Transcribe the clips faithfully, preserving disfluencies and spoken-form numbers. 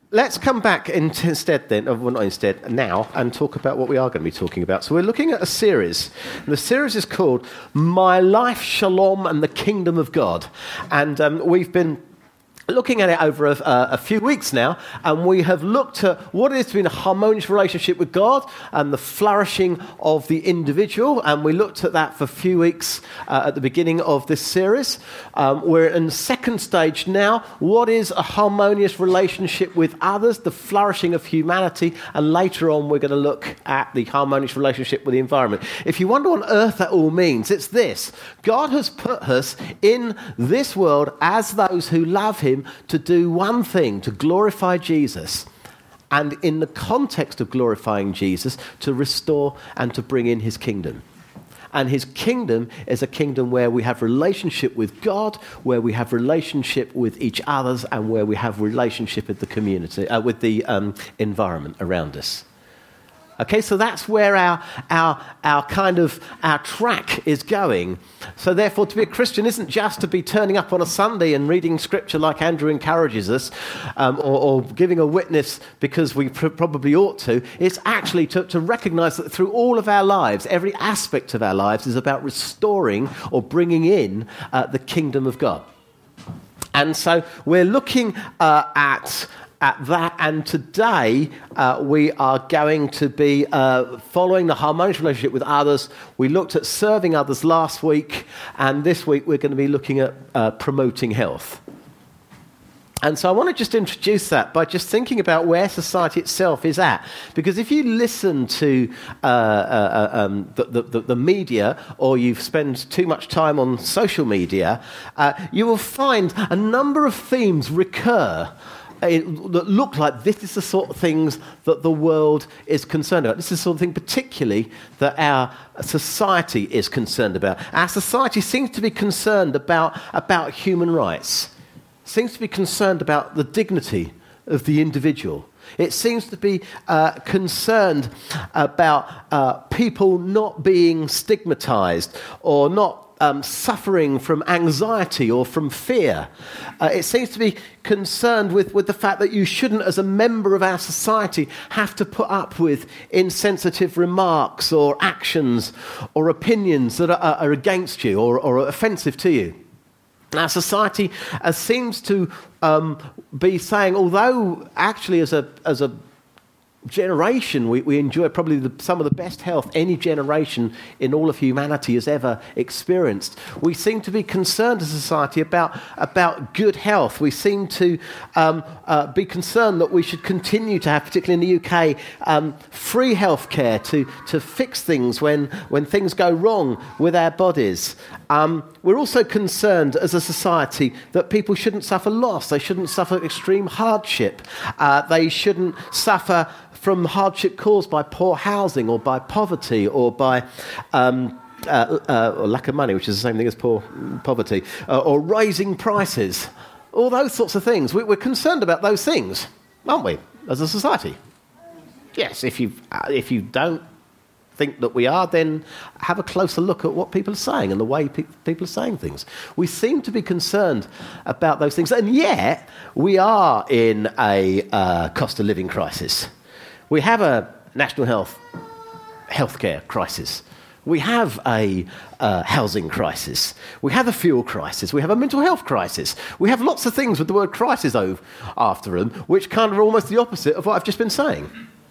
let's come back instead then, well not instead, now, and talk about what we are going to be talking about. So we're looking at a series. And the series is called My Life, Shalom and the Kingdom of God. And um, we've been looking at it over a, uh, a few weeks now, and we have looked at what it is to be in a harmonious relationship with God and the flourishing of the individual, and we looked at that for a few weeks uh, at the beginning of this series. Um, we're in the second stage now. What is a harmonious relationship with others, the flourishing of humanity, and later on we're going to look at the harmonious relationship with the environment. If you wonder what on earth that all means, it's this. God has put us in this world as those who love him to do one thing, to glorify Jesus, and in the context of glorifying Jesus, to restore and to bring in his kingdom. And his kingdom is a kingdom where we have relationship with God, where we have relationship with each other, and where we have relationship with the community, uh, with the um, environment around us. Okay, so that's where our, our, our kind of, our track is going. So therefore, to be a Christian isn't just to be turning up on a Sunday and reading scripture like Andrew encourages us, um, or, or giving a witness because we pr- probably ought to. It's actually to, to recognize that through all of our lives, every aspect of our lives is about restoring or bringing in uh, the kingdom of God. And so we're looking uh, at... at that, and today uh, we are going to be uh, following the harmonious relationship with others. We looked at serving others last week, and this week we're going to be looking at uh, promoting health. And so I want to just introduce that by just thinking about where society itself is at. Because if you listen to uh, uh, um, the, the, the media, or you spend too much time on social media, uh, you will find a number of themes recur that look like this is the sort of things that the world is concerned about. This is the sort of thing particularly that our society is concerned about. Our society seems to be concerned about, about human rights, seems to be concerned about the dignity of the individual. It seems to be uh, concerned about uh, people not being stigmatized or not Um, suffering from anxiety or from fear. Uh, it seems to be concerned with, with the fact that you shouldn't, as a member of our society, have to put up with insensitive remarks or actions or opinions that are, are against you or, or are offensive to you. Our society uh, seems to um, be saying, although actually as a as a generation, we, we enjoy probably the, some of the best health any generation in all of humanity has ever experienced. We seem to be concerned as a society about, about good health. We seem to um, uh, be concerned that we should continue to have, particularly in the U K, um, free healthcare to, to fix things when, when things go wrong with our bodies. Um, we're also concerned as a society that people shouldn't suffer loss. They shouldn't suffer extreme hardship. Uh, they shouldn't suffer from hardship caused by poor housing or by poverty or by um, uh, uh, or lack of money, which is the same thing as poor poverty, uh, or rising prices. All those sorts of things. We, we're concerned about those things, aren't we, as a society? Yes, if you uh, if you don't think that we are, then have a closer look at what people are saying and the way pe- people are saying things. We seem to be concerned about those things, and yet we are in a uh, cost of living crisis. We have a national health healthcare crisis. We have a uh, housing crisis. We have a fuel crisis. We have a mental health crisis. We have lots of things with the word crisis over, after them, which kind of are almost the opposite of what I've just been saying.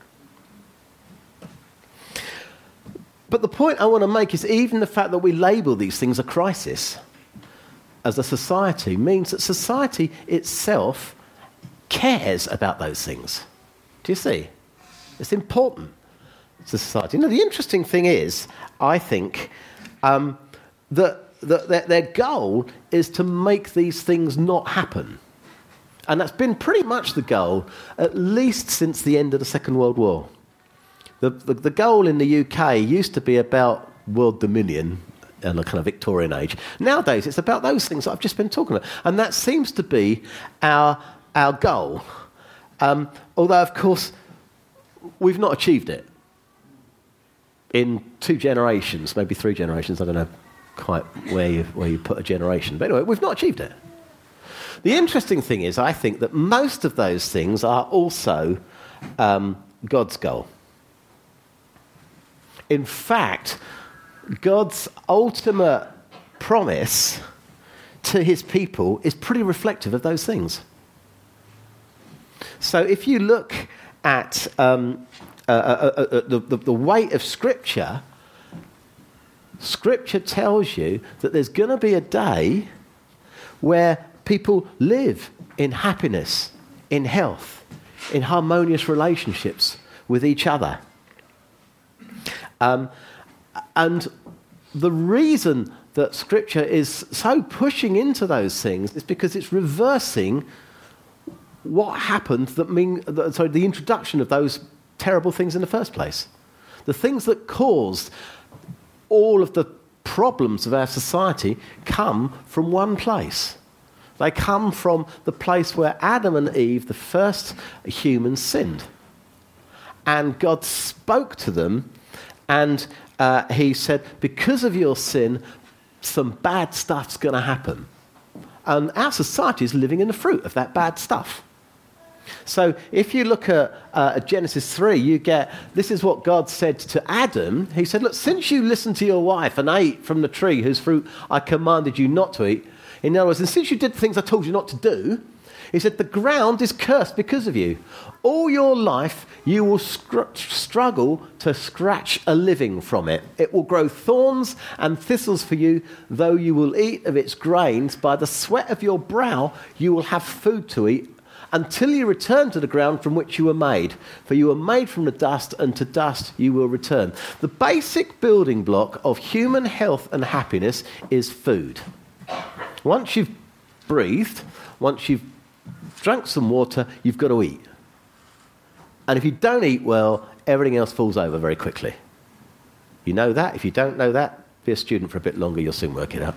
But the point I want to make is even the fact that we label these things a crisis as a society means that society itself cares about those things. Do you see? It's important to society. You know, the interesting thing is, I think, um, that, that, that their goal is to make these things not happen. And that's been pretty much the goal, at least since the end of the Second World War. The, the, the goal in the U K used to be about world dominion in a kind of Victorian age. Nowadays, it's about those things that I've just been talking about. And that seems to be our, our goal. Um, although, of course, we've not achieved it. In two generations, maybe three generations, I don't know quite where you, where you put a generation. But anyway, we've not achieved it. The interesting thing is, I think that most of those things are also um, God's goal. In fact, God's ultimate promise to his people is pretty reflective of those things. So if you look at um, uh, uh, uh, uh, the, the, the weight of Scripture, Scripture tells you that there's going to be a day where people live in happiness, in health, in harmonious relationships with each other. Um, and the reason that Scripture is so pushing into those things is because it's reversing what happened that mean, sorry, the introduction of those terrible things in the first place. The things that caused all of the problems of our society come from one place. They come from the place where Adam and Eve, the first humans, sinned. And God spoke to them, and uh, he said, because of your sin, some bad stuff's going to happen. And our society is living in the fruit of that bad stuff. So if you look at uh, Genesis three, you get, this is what God said to Adam. He said, look, since you listened to your wife and ate from the tree whose fruit I commanded you not to eat, in other words, and since you did the things I told you not to do, he said, the ground is cursed because of you. All your life you will scr- struggle to scratch a living from it. It will grow thorns and thistles for you, though you will eat of its grains. By the sweat of your brow you will have food to eat, until you return to the ground from which you were made. For you were made from the dust, and to dust you will return. The basic building block of human health and happiness is food. Once you've breathed, once you've drunk some water, you've got to eat. And if you don't eat well, everything else falls over very quickly. You know that. If you don't know that, be a student for a bit longer, you'll soon work it out.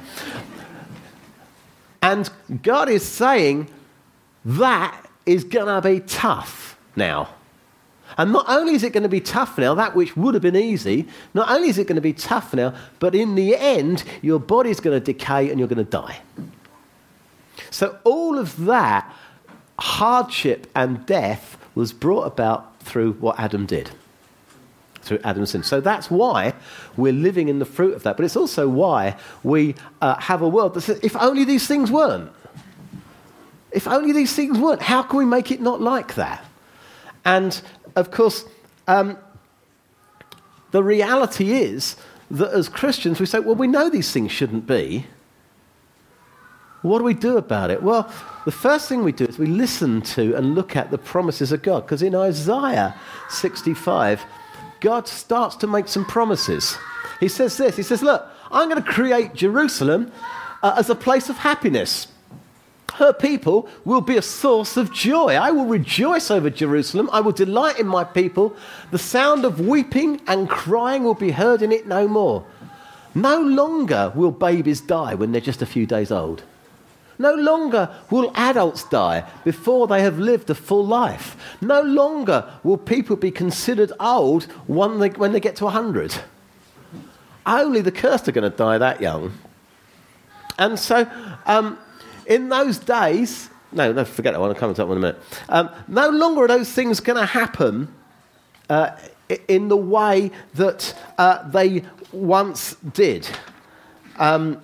And God is saying that is going to be tough now. And not only is it going to be tough now, that which would have been easy, not only is it going to be tough now, but in the end, your body's going to decay and you're going to die. So all of that hardship and death was brought about through what Adam did, through Adam's sin. So that's why we're living in the fruit of that. But it's also why we uh, have a world that says, if only these things weren't. If only these things weren't. How can we make it not like that? And, of course, um, the reality is that as Christians we say, well, we know these things shouldn't be. What do we do about it? Well, the first thing we do is we listen to and look at the promises of God. Because in Isaiah sixty-five, God starts to make some promises. He says this, he says, look, I'm going to create Jerusalem uh, as a place of happiness. Her people will be a source of joy. I will rejoice over Jerusalem. I will delight in my people. The sound of weeping and crying will be heard in it no more. No longer will babies die when they're just a few days old. No longer will adults die before they have lived a full life. No longer will people be considered old when they, when they get to one hundred. Only the cursed are going to die that young. And so... Um, In those days, no, no, forget that one, I'll come to that one in a minute. Um, no longer are those things going to happen uh, in the way that uh, they once did. Um,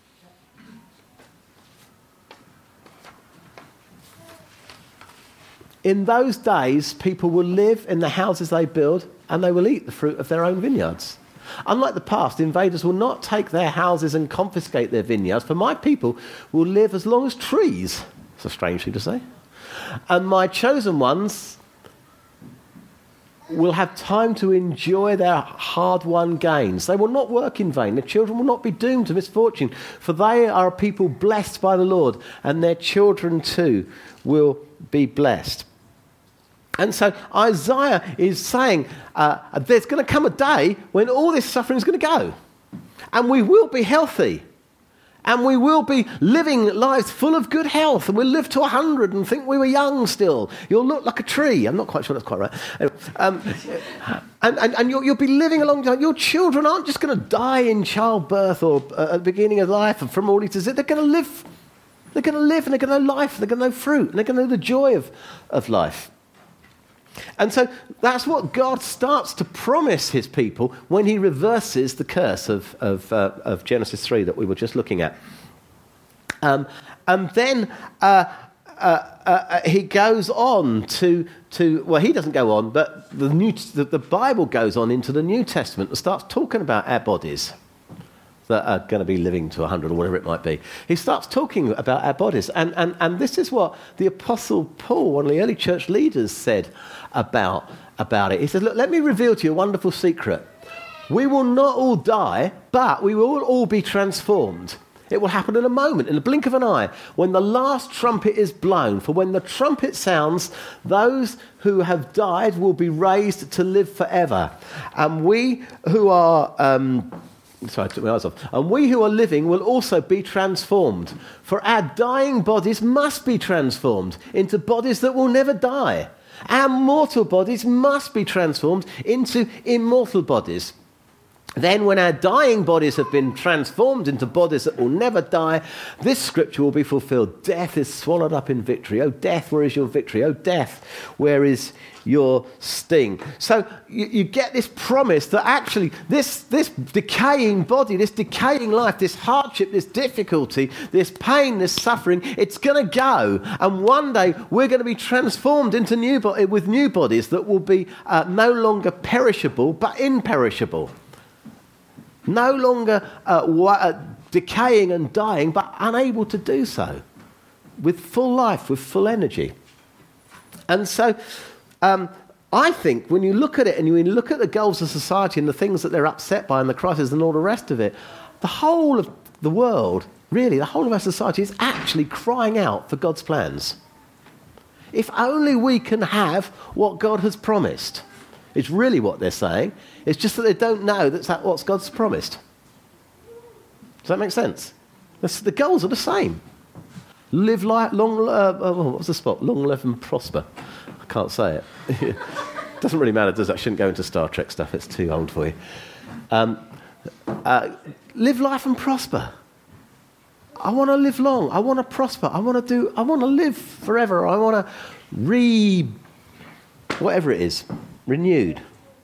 in those days, people will live in the houses they build and they will eat the fruit of their own vineyards. Unlike the past, invaders will not take their houses and confiscate their vineyards, for my people will live as long as trees. It's a strange thing to say. And my chosen ones will have time to enjoy their hard-won gains. They will not work in vain. Their children will not be doomed to misfortune, for they are a people blessed by the Lord, and their children too will be blessed. And so Isaiah is saying uh, there's going to come a day when all this suffering is going to go. And we will be healthy. And we will be living lives full of good health. And we'll live to one hundred and think we were young still. You'll look like a tree. I'm not quite sure that's quite right. Anyway, um, and and, and you'll, you'll be living a long time. Your children aren't just going to die in childbirth or uh, at the beginning of life and from all these. They're going to live They're going to live and they're going to know life and they're going to know fruit and they're going to know the joy of, of life. And so that's what God starts to promise his people when he reverses the curse of, of, uh, of Genesis three that we were just looking at. Um, and then uh, uh, uh, he goes on to, to, well, he doesn't go on, but the, New, the, the Bible goes on into the New Testament and starts talking about our bodies that are going to be living to one hundred or whatever it might be. He starts talking about our bodies. And, and, and this is what the Apostle Paul, one of the early church leaders, said about, about it. He said, look, let me reveal to you a wonderful secret. We will not all die, but we will all be transformed. It will happen in a moment, in the blink of an eye, when the last trumpet is blown. For when the trumpet sounds, those who have died will be raised to live forever. And we who are... Um, Sorry, I took my eyes off. And we who are living will also be transformed. For our dying bodies must be transformed into bodies that will never die. Our mortal bodies must be transformed into immortal bodies. Then when our dying bodies have been transformed into bodies that will never die, this scripture will be fulfilled. Death is swallowed up in victory. Oh, death, where is your victory? Oh, death, where is your sting? So you, you get this promise that actually this, this decaying body, this decaying life, this hardship, this difficulty, this pain, this suffering, it's going to go. And one day we're going to be transformed into new bo- with new bodies that will be uh, no longer perishable but imperishable. No longer uh, wa- uh, decaying and dying, but unable to do so, with full life, with full energy. And so um, I think when you look at it and you look at the goals of society and the things that they're upset by and the crisis and all the rest of it, the whole of the world, really, the whole of our society is actually crying out for God's plans. If only we can have what God has promised. It's really what they're saying. It's just that they don't know that's that what God's promised. Does that make sense? That's, the goals are the same. Live life, long, uh, oh, what was the spot? Long live and prosper. I can't say it. Doesn't really matter, does it? I shouldn't go into Star Trek stuff. It's too old for you. Um, uh, live life and prosper. I want to live long. I want to prosper. I want to do. I want to live forever. I want to re, whatever it is. Renewed.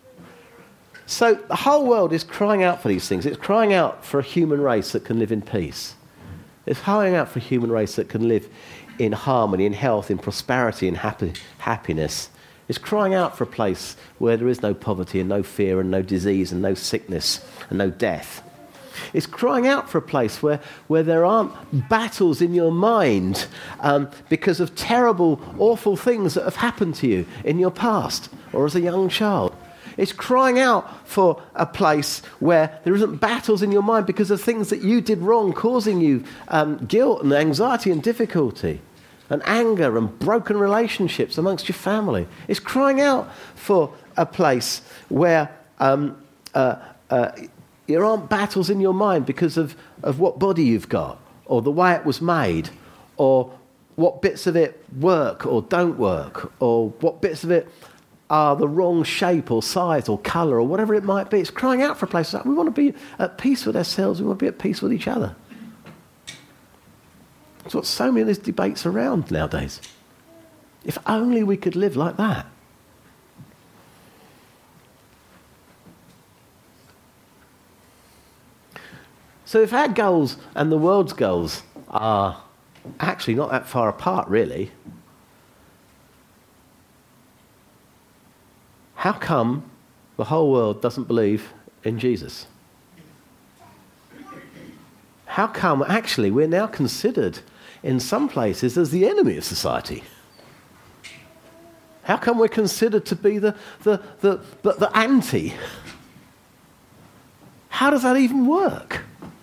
So the whole world is crying out for these things. It's crying out for a human race that can live in peace. It's crying out for a human race that can live in harmony, in health, in prosperity, in happy, happiness. It's crying out for a place where there is no poverty and no fear and no disease and no sickness and no death. It's crying out for a place where, where there aren't battles in your mind um, because of terrible, awful things that have happened to you in your past or as a young child. It's crying out for a place where there isn't battles in your mind because of things that you did wrong, causing you um, guilt and anxiety and difficulty and anger and broken relationships amongst your family. It's crying out for a place where um, uh, uh, there aren't battles in your mind because of, of what body you've got or the way it was made or what bits of it work or don't work or what bits of it are the wrong shape or size or colour or whatever it might be. It's crying out for a place like we want to be at peace with ourselves. We want to be at peace with each other. That's what so many of these debates are around nowadays. If only we could live like that. So if our goals and the world's goals are actually not that far apart, really, how come the whole world doesn't believe in Jesus? How come, actually, we're now considered in some places as the enemy of society? How come we're considered to be the, the, the, the, the anti? How does that even work?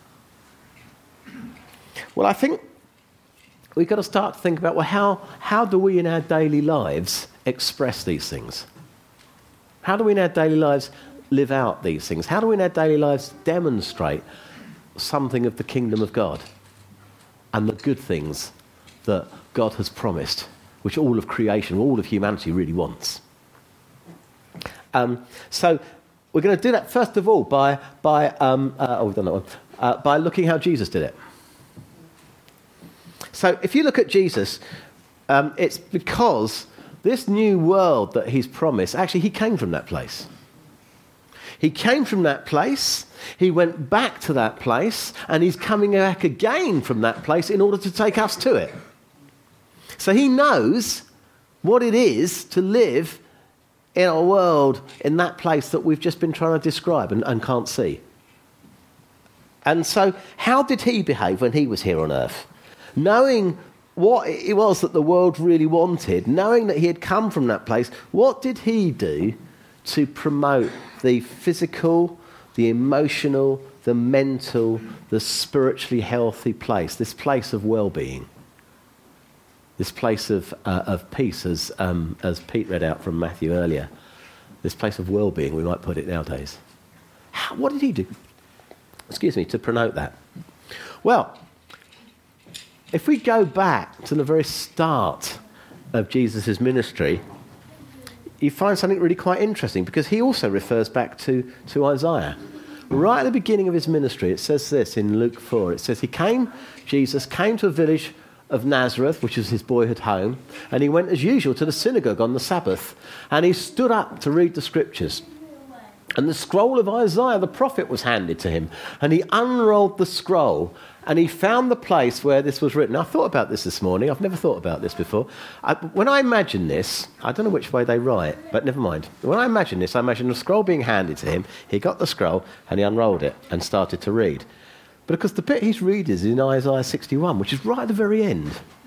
Well, I think we've got to start to think about, well, how, how do we in our daily lives express these things? How do we in our daily lives live out these things? How do we in our daily lives demonstrate something of the kingdom of God and the good things that God has promised, which all of creation, all of humanity really wants? Um, so we're going to do that first of all by, by um, uh, oh, we've done that one, uh, by looking how Jesus did it. So if you look at Jesus, um, it's because this new world that he's promised, actually he came from that place. He came from that place, he went back to that place, and he's coming back again from that place in order to take us to it. So he knows what it is to live in a world, in that place that we've just been trying to describe and, and can't see. And so how did he behave when he was here on earth? Knowing what it was that the world really wanted, knowing that he had come from that place, what did he do to promote the physical, the emotional, the mental, the spiritually healthy place, this place of well-being, this place of uh, of peace, as um, as Pete read out from Matthew earlier, this place of well-being, we might put it nowadays. How, what did he do? Excuse me, to promote that? Well, if we go back to the very start of Jesus' ministry, you find something really quite interesting, because he also refers back to, to Isaiah. Right at the beginning of his ministry, it says this in Luke four. It says, he came, Jesus came to a village of Nazareth, which is his boyhood home, and he went as usual to the synagogue on the Sabbath, and he stood up to read the scriptures. And the scroll of Isaiah the prophet was handed to him, and he unrolled the scroll, and he found the place where this was written. I thought about this this morning. I've never thought about this before. I, when I imagine this, I don't know which way they write, but never mind. When I imagine this, I imagine the scroll being handed to him. He got the scroll, and he unrolled it and started to read. But because the bit he's reading is in Isaiah sixty-one, which is right at the very end.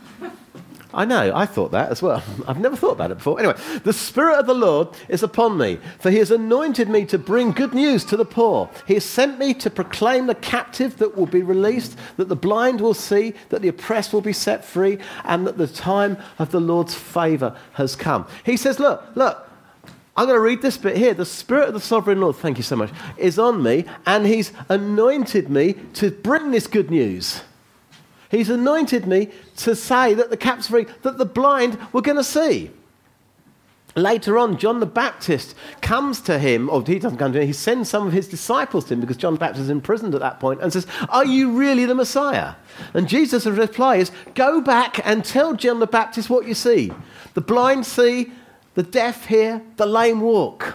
I know, I thought that as well. I've never thought about it before. Anyway, the Spirit of the Lord is upon me, for he has anointed me to bring good news to the poor. He has sent me to proclaim the captive that will be released, that the blind will see, that the oppressed will be set free, and that the time of the Lord's favour has come. He says, look, look, I'm going to read this bit here. The Spirit of the Sovereign Lord, thank you so much, is on me, and he's anointed me to bring this good news. He's anointed me to say that the captives are free, that the blind were going to see. Later on, John the Baptist comes to him, or he doesn't come to him, he sends some of his disciples to him, because John the Baptist is imprisoned at that point, and says, are you really the Messiah? And Jesus' reply is, go back and tell John the Baptist what you see. The blind see, the deaf hear, the lame walk.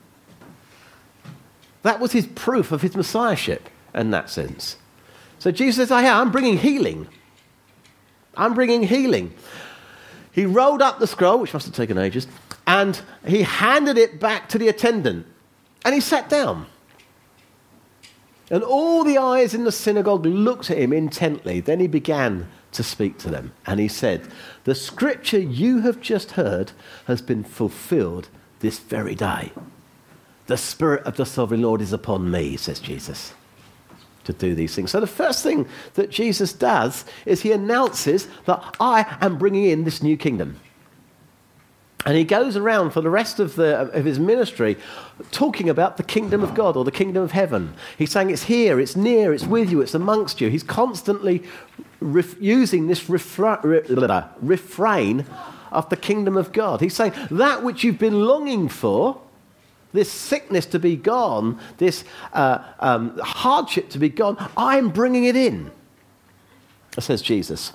That was his proof of his messiahship in that sense. So Jesus says, oh, yeah, I'm bringing healing. I'm bringing healing. He rolled up the scroll, which must have taken ages, and he handed it back to the attendant, and he sat down. And all the eyes in the synagogue looked at him intently. Then he began to speak to them, and he said, the scripture you have just heard has been fulfilled this very day. The Spirit of the Sovereign Lord is upon me, says Jesus, to do these things. So the first thing that Jesus does is he announces that I am bringing in this new kingdom. And he goes around for the rest of, the, of his ministry talking about the kingdom of God or the kingdom of heaven. He's saying it's here, it's near, it's with you, it's amongst you. He's constantly ref- using this refra- re- refrain of the kingdom of God. He's saying that which you've been longing for, this sickness to be gone, this uh, um, hardship to be gone, I'm bringing it in, says Jesus.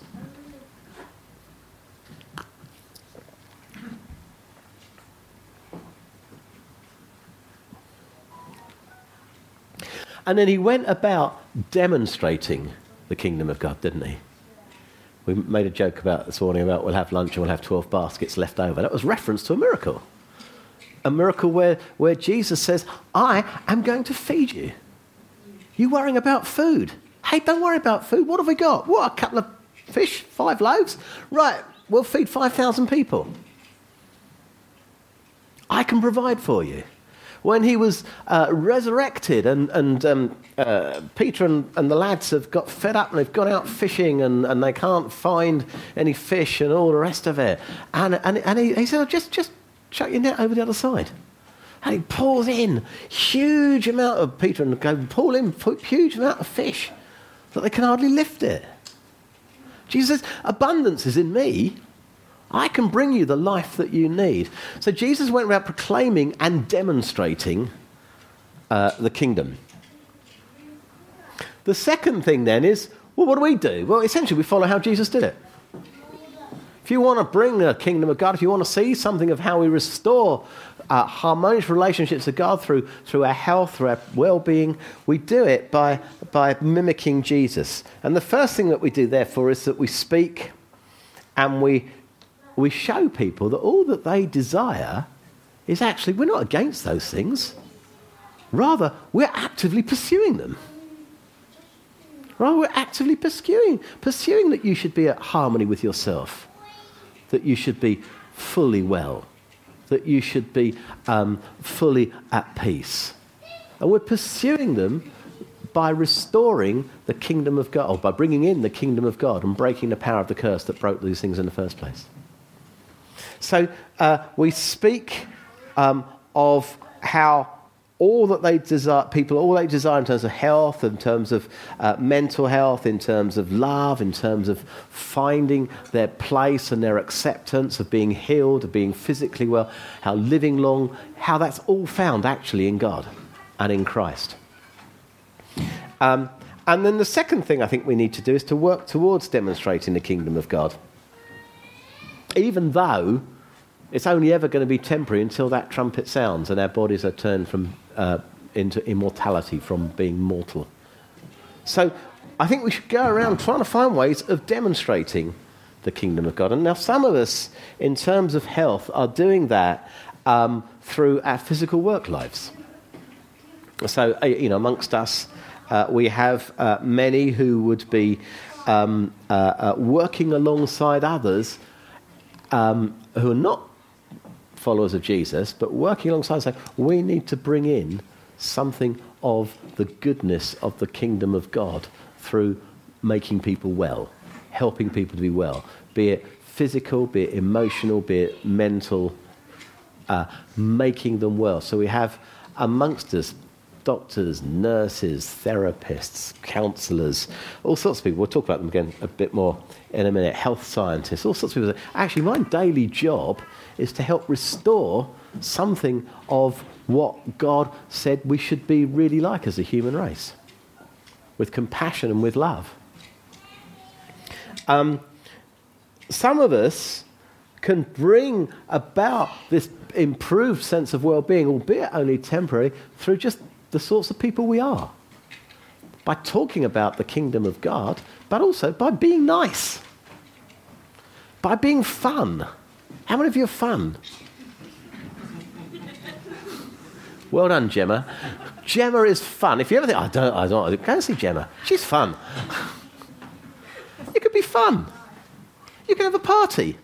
And then he went about demonstrating the kingdom of God, didn't he? We made a joke about this morning about we'll have lunch and we'll have twelve baskets left over. That was reference to a miracle. A miracle where, where Jesus says, I am going to feed you. You worrying about food? Hey, don't worry about food. What have we got? What, a couple of fish? Five loaves? Right, we'll feed five thousand people. I can provide for you. When he was uh, resurrected and, and um, uh, Peter and, and the lads have got fed up and they've gone out fishing and, and they can't find any fish and all the rest of it. And, and, and he, he said, oh, just, just chuck your net over the other side. And he pulls in huge amount of, Peter and go pull in huge amount of fish that they can hardly lift it. Jesus says, abundance is in me. I can bring you the life that you need. So Jesus went around proclaiming and demonstrating uh, the kingdom. The second thing then is, Well, what do we do? Well, essentially, we follow how Jesus did it. If you want to bring the kingdom of God, if you want to see something of how we restore uh, harmonious relationships with God through, through our health, through our well-being, we do it by, by mimicking Jesus. And the first thing that we do, therefore, is that we speak and we, we show people that all that they desire is actually, we're not against those things. Rather, we're actively pursuing them. Rather, we're actively pursuing, pursuing that you should be at harmony with yourself, that you should be fully well, that you should be um, fully at peace. And we're pursuing them by restoring the kingdom of God, or by bringing in the kingdom of God and breaking the power of the curse that broke these things in the first place. So uh, we speak um, of how all that they desire, people, all they desire in terms of health, in terms of uh, mental health, in terms of love, in terms of finding their place and their acceptance of being healed, of being physically well, how living long, how that's all found actually in God and in Christ. Um, and then the second thing I think we need to do is to work towards demonstrating the kingdom of God. Even though it's only ever going to be temporary until that trumpet sounds and our bodies are turned from uh, into immortality from being mortal. So I think we should go around trying to find ways of demonstrating the kingdom of God. And now some of us, in terms of health, are doing that um, through our physical work lives. So, uh, you know, amongst us, uh, we have uh, many who would be um, uh, uh, working alongside others um, who are not followers of Jesus, but working alongside saying, we need to bring in something of the goodness of the kingdom of God through making people well, helping people to be well, be it physical, be it emotional, be it mental, uh, making them well. So we have amongst us doctors, nurses, therapists, counsellors, all sorts of people. We'll talk about them again a bit more in a minute. Health scientists, all sorts of people. Actually, my daily job is to help restore something of what God said we should be really like as a human race, with compassion and with love. Um, some of us can bring about this improved sense of well-being, albeit only temporary, through just the sorts of people we are. By talking about the kingdom of God, but also by being nice. By being fun. How many of you are fun? Well done, Gemma. Gemma is fun. If you ever think, I don't, I don't, go and see Gemma. She's fun. You could be fun. You can have a party.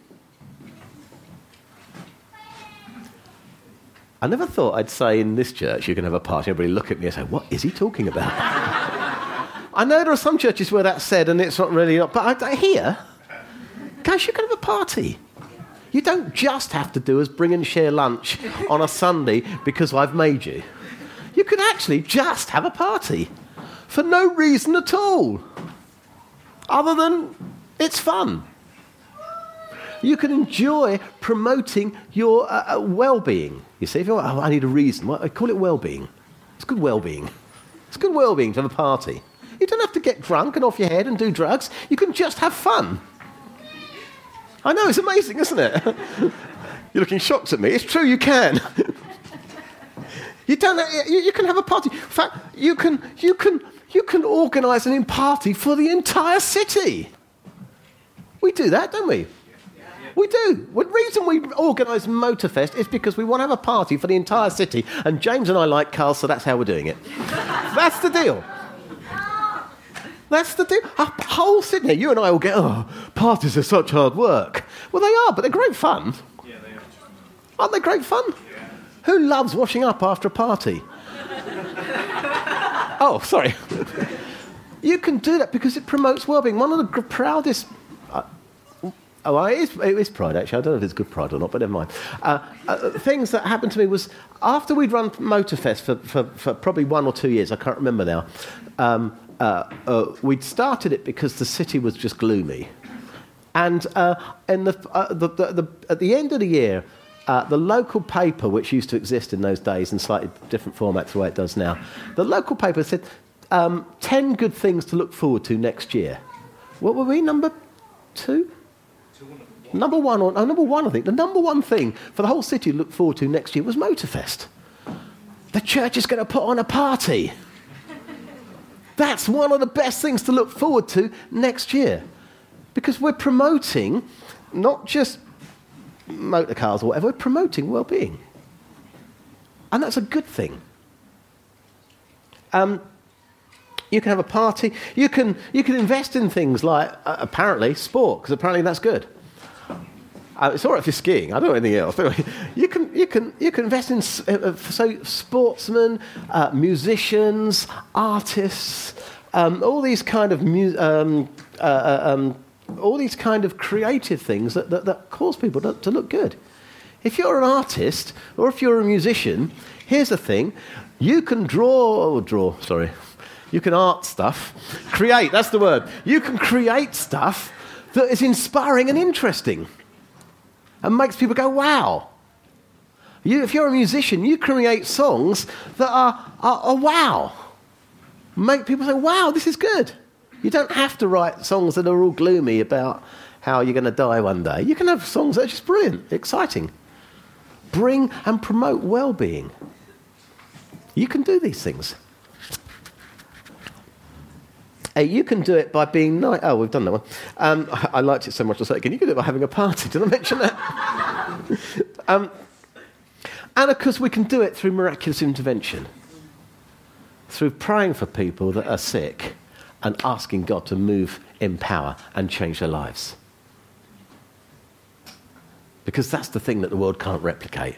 I never thought I'd say in this church you can have a party. Everybody look at me and say, what is he talking about? I know there are some churches where that's said and it's not really, but I, here, guys, you can have a party. You don't just have to do is bring and share lunch on a Sunday because I've made you. You can actually just have a party for no reason at all, other than it's fun. You can enjoy promoting your uh, uh, well-being. You see, if you're, oh, I need a reason. Well, I call it well-being. It's good well-being. It's good well-being to have a party. You don't have to get drunk and off your head and do drugs. You can just have fun. I know, it's amazing, isn't it? You're looking shocked at me. It's true, you can. you don't. You, you can have a party. In fact, you can. You can. You can organise an in-party for the entire city. We do that, don't we? We do. The reason we organise Motorfest is because we want to have a party for the entire city, and James and I like cars, so that's how we're doing it. That's the deal. That's the deal. A whole Sydney, you and I will get, oh, parties are such hard work. Well, they are, but they're great fun. Yeah, they are. Aren't they great fun? Yeah. Who loves washing up after a party? Oh, sorry. You can do that because it promotes well-being. One of the proudest... Uh, oh, it is, it is pride, actually. I don't know if it's good pride or not, but never mind. Uh, uh, things that happened to me was, after we'd run Motorfest for, for, for probably one or two years, I can't remember now, um, uh, uh, we'd started it because the city was just gloomy. And uh, in the, uh, the, the, the, at the end of the year, uh, the local paper, which used to exist in those days in slightly different format to the way it does now, the local paper said, um, ten good things to look forward to next year. What were we, number two? Number one, or, oh, number one, I think. The number one thing for the whole city to look forward to next year was Motorfest. The church is going to put on a party. That's one of the best things to look forward to next year. Because we're promoting not just motor cars or whatever, we're promoting well-being. And that's a good thing. Um, you can have a party. You can, you can invest in things like, uh, apparently, sport, because apparently that's good. Uh, it's all right if you're skiing. I don't know anything else. You can, you can, you can invest in uh, so sportsmen, uh, musicians, artists, um, all these kind of mu- um, uh, um, all these kind of creative things that, that, that cause people to, to look good. If you're an artist or if you're a musician, here's the thing: you can draw, or draw. Sorry, you can art stuff, create. That's the word. You can create stuff that is inspiring and interesting. And makes people go, wow. You, if you're a musician, you create songs that are, are, are wow. Make people say, wow, this is good. You don't have to write songs that are all gloomy about how you're going to die one day. You can have songs that are just brilliant, exciting. Bring and promote well-being. You can do these things. Hey, you can do it by being nice. Oh, we've done that one. Um, I, I liked it so much. I'll say it again. You can do it by having a party. Did I mention that? um, and of course, we can do it through miraculous intervention, through praying for people that are sick and asking God to move in power and change their lives. Because that's the thing that the world can't replicate.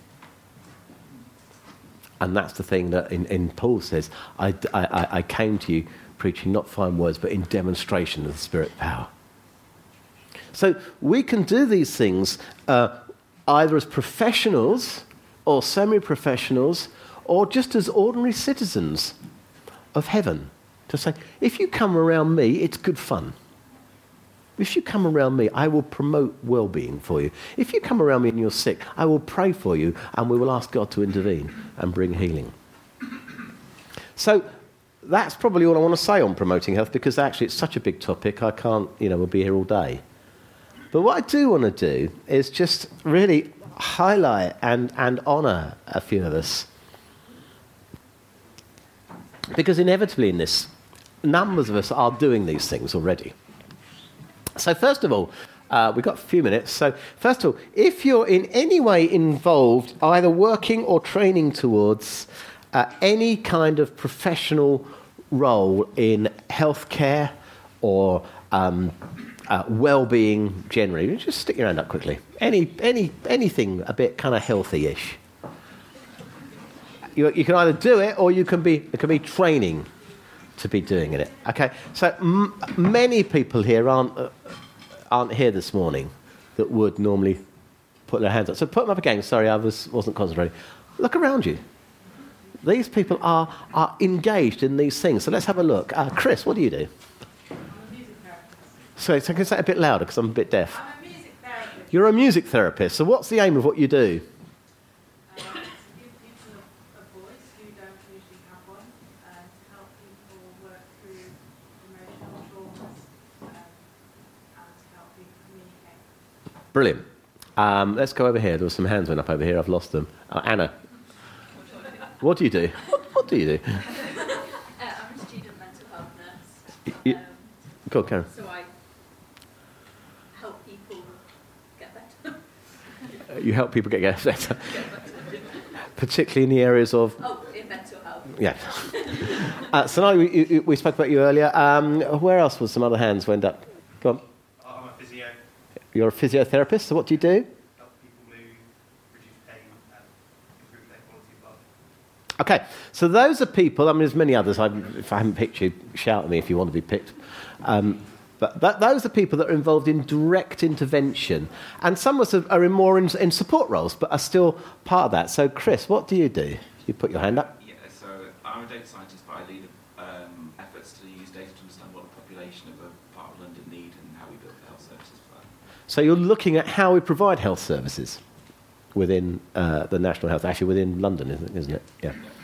And that's the thing that in, in Paul says, I, I, I came to you preaching not fine words, but in demonstration of the Spirit power. So we can do these things uh, either as professionals or semi-professionals or just as ordinary citizens of heaven. To say, if you come around me, it's good fun. If you come around me, I will promote well-being for you. If you come around me and you're sick, I will pray for you and we will ask God to intervene and bring healing. So that's probably all I want to say on promoting health, because actually it's such a big topic, I can't, you know, we'll be here all day. But what I do want to do is just really highlight and, and honour a few of us. Because inevitably in this, numbers of us are doing these things already. So first of all, uh, we've got a few minutes. So first of all, if you're in any way involved, either working or training towards uh, any kind of professional role in healthcare or um, uh, well-being generally, just stick your hand up quickly. Any, any, anything a bit kind of healthy-ish. You, you can either do it or you can be, it can be training to be doing it. Okay, so m- many people here aren't uh, aren't here this morning that would normally put their hands up. So put them up again. Sorry, I was wasn't concentrating. Look around you. These people are are engaged in these things. So let's have a look. Uh, Chris, what do you do? I'm a music therapist. So, so can you say it a bit louder because I'm a bit deaf. I'm a music therapist. You're a music therapist. So what's the aim of what you do? Uh, to give people a, a voice who don't usually have one, uh, to help people work through emotional traumas, um, and to help people communicate. Brilliant. Um, let's go over here. There were some hands went up over here. I've lost them. Uh, Anna, what do you do? What, what do you do? Uh, I'm a student mental health nurse. You, Um, go on, Karen. so I help people get better. You help people get get better, particularly in the areas of. Oh, in mental health. Yeah. uh, so now we, we, we spoke about you earlier. Um, where else was some other hands went up? Go on. I'm a physio. You're a physiotherapist. So what do you do? Help people move, reduce pain, and improve their quality of life. Okay, so those are people, I mean, there's many others. I, if I haven't picked you, shout at me if you want to be picked. Um, but that, those are people that are involved in direct intervention. And some of us are, are in more in, in support roles, but are still part of that. So, Chris, what do you do? You put your hand up. Yeah, so I'm a data scientist, but I lead um, efforts to use data to understand what the population of a part of London need and how we build the health services for that. So you're looking at how we provide health services within uh, the National Health, actually within London, isn't it? Isn't it? Yeah.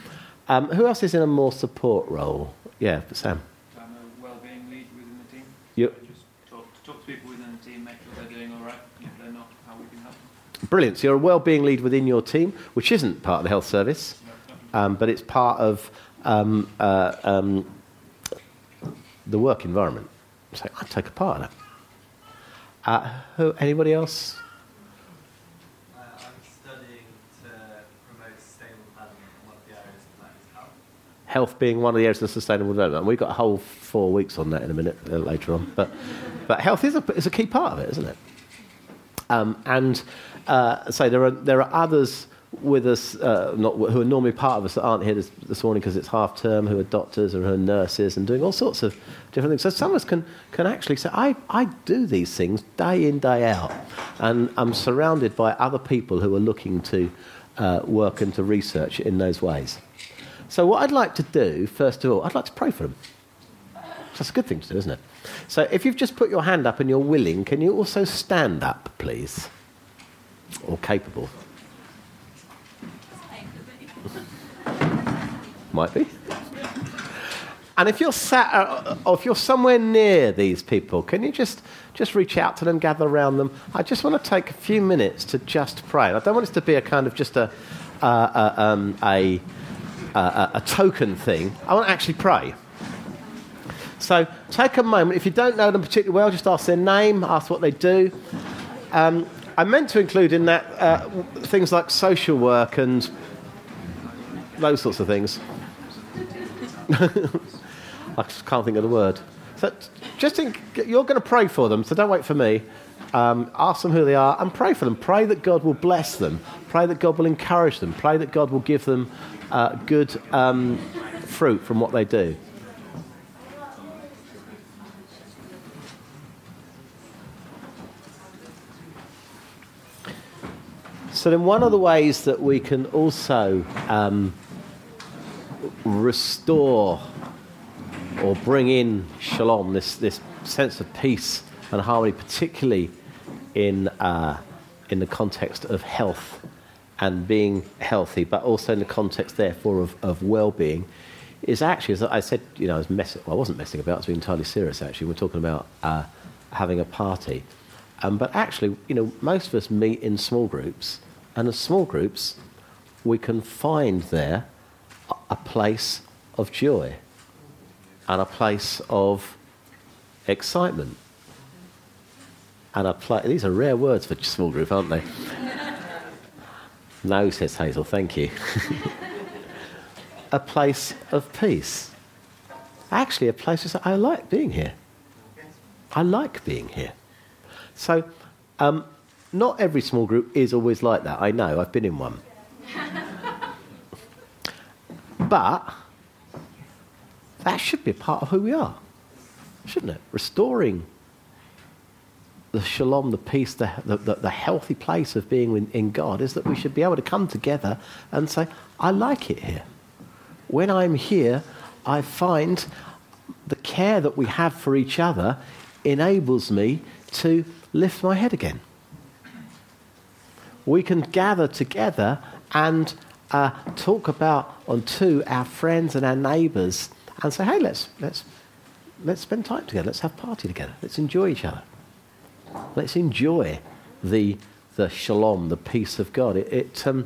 Um, who else is in a more support role? Yeah, Sam. I'm a well-being lead within the team. You- So I just talk, talk to people within the team, make sure they're doing all right. And if they're not, how we can help them. Brilliant. So you're a well-being lead within your team, which isn't part of the health service, um, but it's part of um, uh, um, the work environment. So I take a part of that. Uh, who, anybody else? Uh, I'm studying to promote sustainable development, and one of the areas of that is health. Health being one of the areas of sustainable development. We've got a whole four weeks on that in a minute uh, later on. But but health is a, is a key part of it, isn't it? Um, and uh, so there are there are others with us, uh, not who are normally part of us that aren't here this, this morning because it's half term, who are doctors or who are nurses and doing all sorts of different things. So some of us can, can actually say, I, I do these things day in, day out, and I'm surrounded by other people who are looking to uh, work and to research in those ways. So what I'd like to do, first of all, I'd like to pray for them. That's a good thing to do, isn't it? So if you've just put your hand up and you're willing, can you also stand up, please? Or capable? Might be. And if you're sat, uh, or if you're somewhere near these people, can you just just reach out to them, gather around them? I just want to take a few minutes to just pray. And I don't want this to be a kind of just a uh, uh, um, a, a a token thing. I want to actually pray. So take a moment. If you don't know them particularly well, just ask their name, ask what they do. Um, I meant to include in that uh, things like social work and those sorts of things. I just can't think of the word. So just think, you're going to pray for them, so don't wait for me. Um, ask them who they are and pray for them. Pray that God will bless them. Pray that God will encourage them. Pray that God will give them uh, good um, fruit from what they do. So then one of the ways that we can also um, restore or bring in shalom, this, this sense of peace and harmony, particularly in uh, in the context of health and being healthy, but also in the context, therefore, of, of well-being, is actually, as I said, you know, I was messing, well, I wasn't messing about, I was being entirely serious, actually. We're talking about uh, having a party. Um, but actually, you know, most of us meet in small groups, and as small groups, we can find there a, a place of joy and a place of excitement. And a pla- these are rare words for small group, aren't they? No, says Hazel, thank you. A place of peace. Actually, a place where I like being here. I like being here. So, um, not every small group is always like that. I know, I've been in one. But that should be a part of who we are, shouldn't it? Restoring the shalom, the peace, the, the, the healthy place of being in, in God is that we should be able to come together and say, I like it here. When I'm here, I find the care that we have for each other enables me to lift my head again. We can gather together and uh, talk about unto our friends and our neighbours and say, hey, let's let's let's spend time together. Let's have a party together. Let's enjoy each other. Let's enjoy the the shalom, the peace of God. It, it um,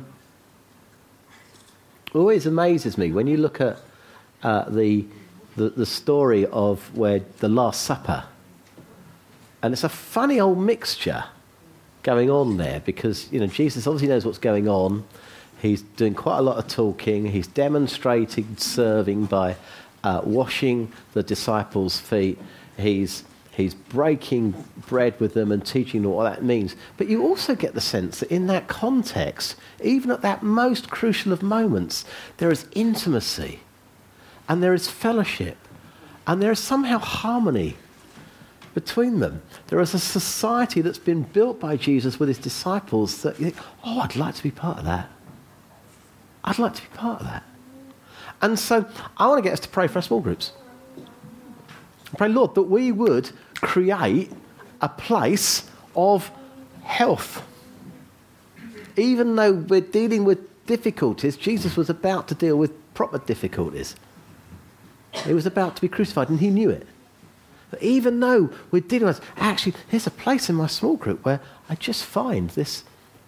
always amazes me when you look at uh, the, the the story of where the Last Supper, and it's a funny old mixture going on there because you know Jesus obviously knows what's going on. He's doing quite a lot of talking. He's demonstrating serving by uh, washing the disciples' feet. He's He's breaking bread with them and teaching them what that means. But you also get the sense that in that context, even at that most crucial of moments, there is intimacy and there is fellowship and there is somehow harmony between them. There is a society that's been built by Jesus with his disciples that you think, oh, I'd like to be part of that. I'd like to be part of that. And so I want to get us to pray for our small groups. Pray, Lord, that we would create a place of health. Even though we're dealing with difficulties, Jesus was about to deal with proper difficulties. He was about to be crucified and he knew it. But even though we're dealing with, actually, there's a place in my small group where I just find this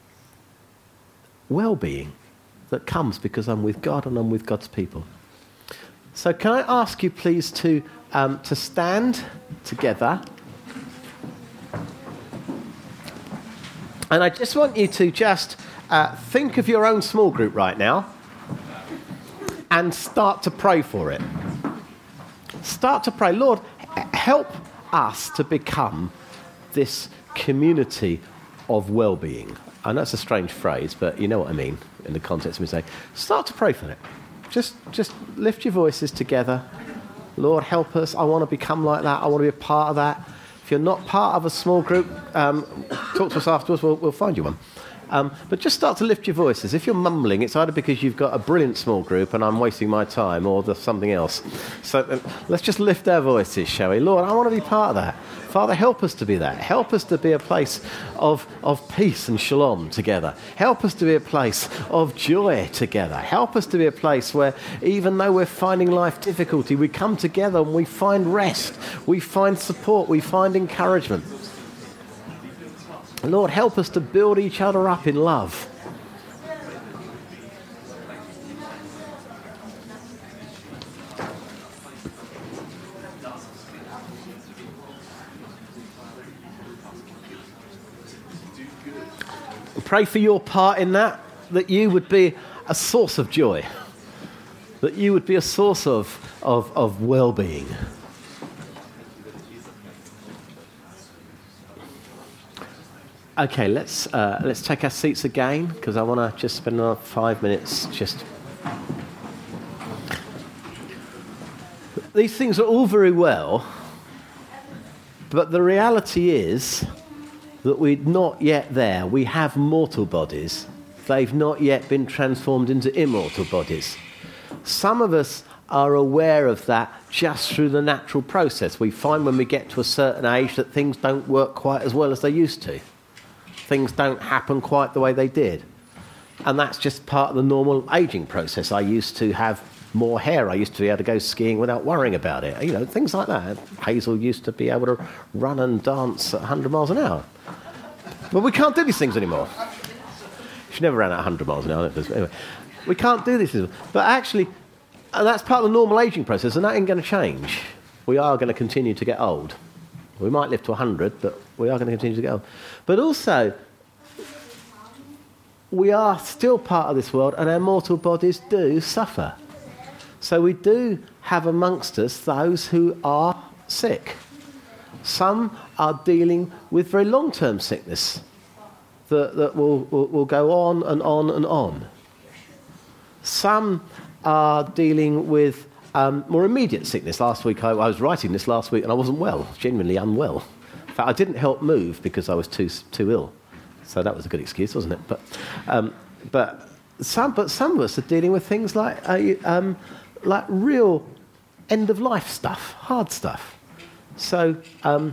well-being that comes because I'm with God and I'm with God's people. So can I ask you please to um, to stand together? And I just want you to just uh, think of your own small group right now and start to pray for it. Start to pray, Lord, help us to become this community of well-being. I know it's a strange phrase, but you know what I mean in the context of me saying, start to pray for it. Just, just lift your voices together. Lord, help us. I want to become like that. I want to be a part of that. If you're not part of a small group, um, talk to us afterwards. We'll, we'll find you one. Um, but just start to lift your voices. If you're mumbling, it's either because you've got a brilliant small group and I'm wasting my time, or there's something else. So uh, let's just lift our voices, shall we? Lord, I want to be part of that. Father, help us to be that. Help us to be a place of, of peace and shalom together. Help us to be a place of joy together. Help us to be a place where, even though we're finding life difficulty, we come together and we find rest, we find support, we find encouragement. Lord, help us to build each other up in love. Pray for your part in that, that you would be a source of joy, that you would be a source of, of, of well-being. Okay, let's uh, let's take our seats again, because I want to just spend another five minutes just... These things are all very well, but the reality is that we're not yet there. We have mortal bodies. They've not yet been transformed into immortal bodies. Some of us are aware of that just through the natural process. We find when we get to a certain age that things don't work quite as well as they used to. Things don't happen quite the way they did. And that's just part of the normal aging process. I used to have more hair. I used to be able to go skiing without worrying about it. You know, things like that. Hazel used to be able to run and dance at one hundred miles an hour. But we can't do these things anymore. She never ran at one hundred miles an hour. Anyway, we can't do this. But actually, and that's part of the normal aging process, and that ain't going to change. We are going to continue to get old. We might live to one hundred, but we are going to continue to get old. But also, we are still part of this world, and our mortal bodies do suffer. So we do have amongst us those who are sick. Some are dealing with very long-term sickness that, that will, will, will go on and on and on. Some are dealing with um, more immediate sickness. Last week, I, I was writing this last week, and I wasn't well, genuinely unwell. In fact, I didn't help move because I was too too ill. So that was a good excuse, wasn't it? But um, but some but some of us are dealing with things like uh, um, like real end of life stuff, hard stuff. So um,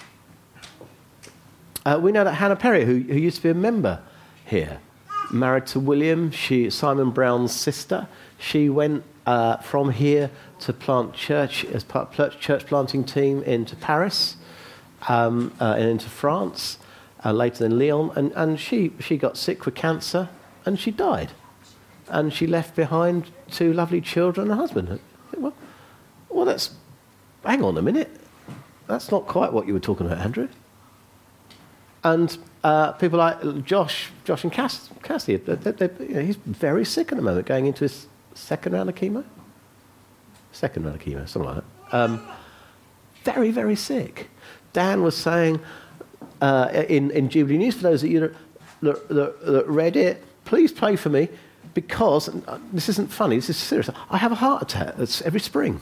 uh, we know that Hannah Perry, who, who used to be a member here, married to William, she Simon Brown's sister. She went uh, from here to plant church as part of church planting team into Paris um, uh, and into France, uh, later in Lyon, and, and she, she got sick with cancer and she died. And she left behind two lovely children and a husband. Well, well, that's... Hang on a minute. That's not quite what you were talking about, Andrew. And uh, people like Josh, Josh and Cass, Cassie, they, they, they, you know, he's very sick at the moment, going into his second round of chemo. Second round of chemo, something like that. Um, very, very sick. Dan was saying uh, in, in Jubilee News, for those of you that, that, that, that read it, please pray for me, because, and this isn't funny, this is serious, I have a heart attack that's every spring.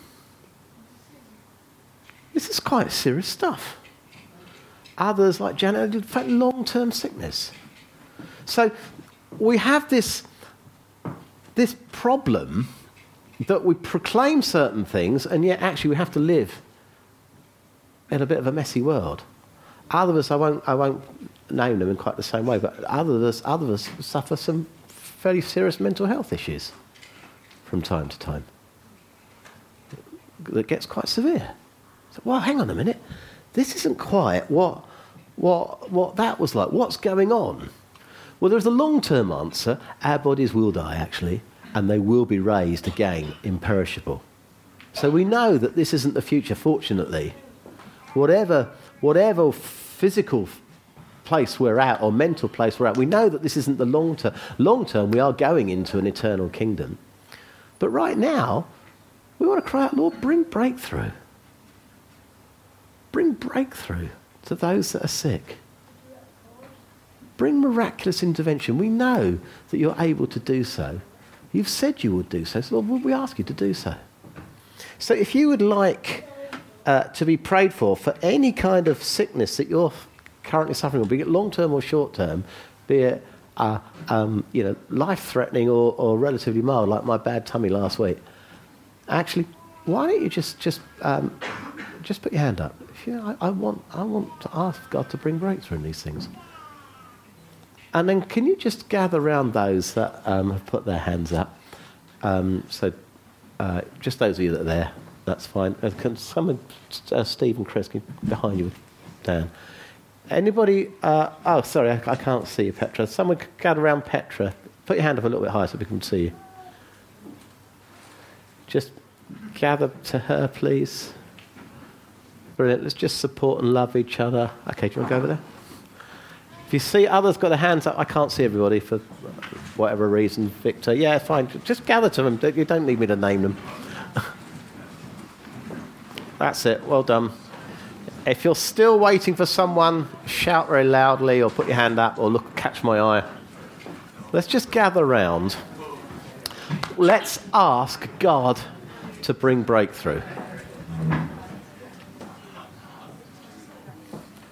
This is quite serious stuff. Others, like Janet, in fact, long-term sickness. So we have this, this problem that we proclaim certain things, and yet actually we have to live in a bit of a messy world. Other of us, I won't, I won't name them in quite the same way, but other of us, other of us suffer some fairly serious mental health issues. from time to time that gets quite severe. So, well, hang on a minute. This isn't quite what, what, what that was like. What's going on? Well, there's a long-term answer. Our bodies will die, actually, and they will be raised again imperishable. So we know that this isn't the future, fortunately. Whatever, whatever physical place we're at or mental place we're at, we know that this isn't the long term. Long term, we are going into an eternal kingdom. But right now, we want to cry out, Lord, bring breakthrough. Bring breakthrough to those that are sick. Bring miraculous intervention. We know that you're able to do so. You've said you would do so. So, Lord, we ask you to do so. So if you would like uh, to be prayed for, for any kind of sickness that you're currently suffering, be it long-term or short-term, be it uh, um, you know, life-threatening or, or relatively mild, like my bad tummy last week, actually, why don't you just just um, just put your hand up? If you know, I, I want I want to ask God to bring breakthrough in these things. And then can you just gather around those that um, have put their hands up? Um, so uh, just those of you that are there, that's fine. Uh, can someone, uh, Steve and Chris, can, behind you with Dan. Anybody? Uh, oh, sorry, I, I can't see you, Petra. Someone gather around Petra. Put your hand up a little bit higher so we can see you. Just gather to her, please. Brilliant. Let's just support and love each other. Okay, do you want to go over there? If you see others got their hands up, I can't see everybody for whatever reason. Victor, yeah, fine. Just gather to them. You don't need me to name them. That's it. Well done. If you're still waiting for someone, shout very loudly or put your hand up or look, catch my eye. Let's just gather round. Let's ask God to bring breakthrough.